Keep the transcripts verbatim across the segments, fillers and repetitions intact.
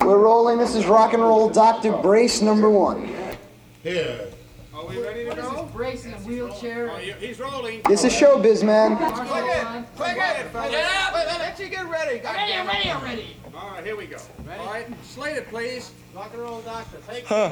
We're rolling. This is rock and roll Doctor Brace number one. Here. Are we ready to go? Brace in a wheelchair. Oh, you, he's rolling. This is showbiz, man. Click it! Click it! Get up! Wait, let you get ready. God Ready, damn it. ready, ready. All right, here we go. Ready? All right, slate it, please. Rock and roll doctor. Take Huh.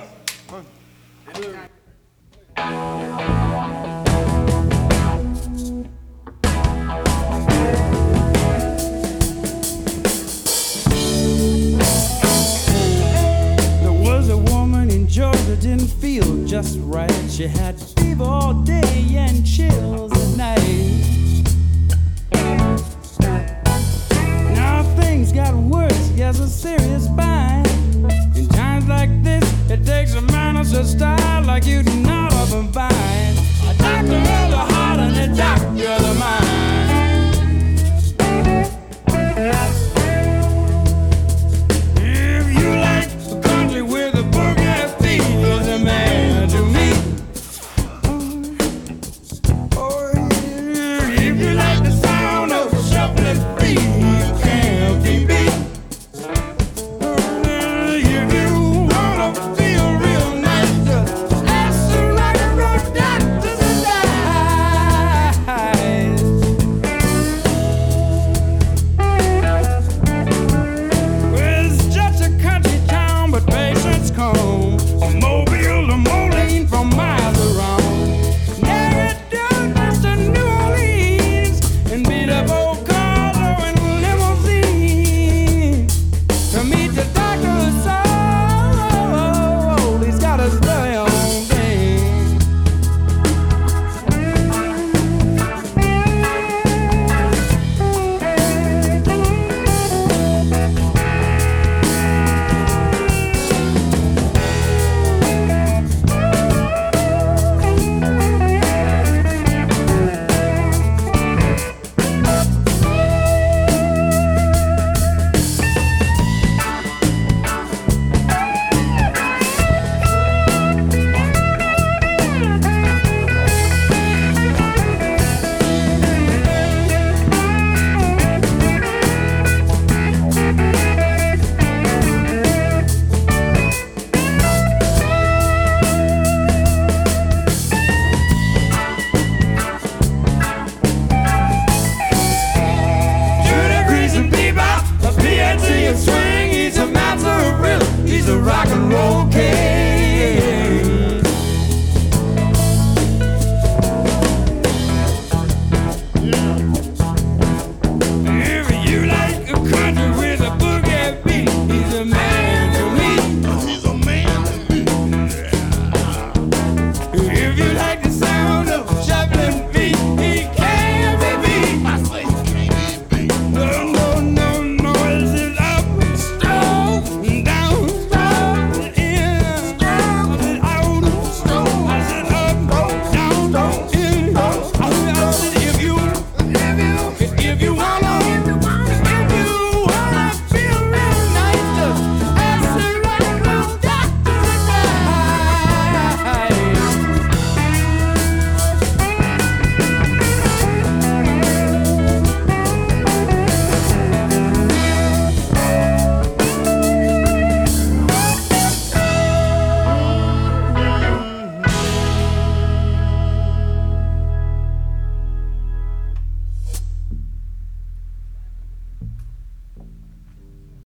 There was a woman in Georgia didn't feel just right. She had fever all day and chills at night. Now things got worse. He has a serious spine. In times like this, it takes a man to stop.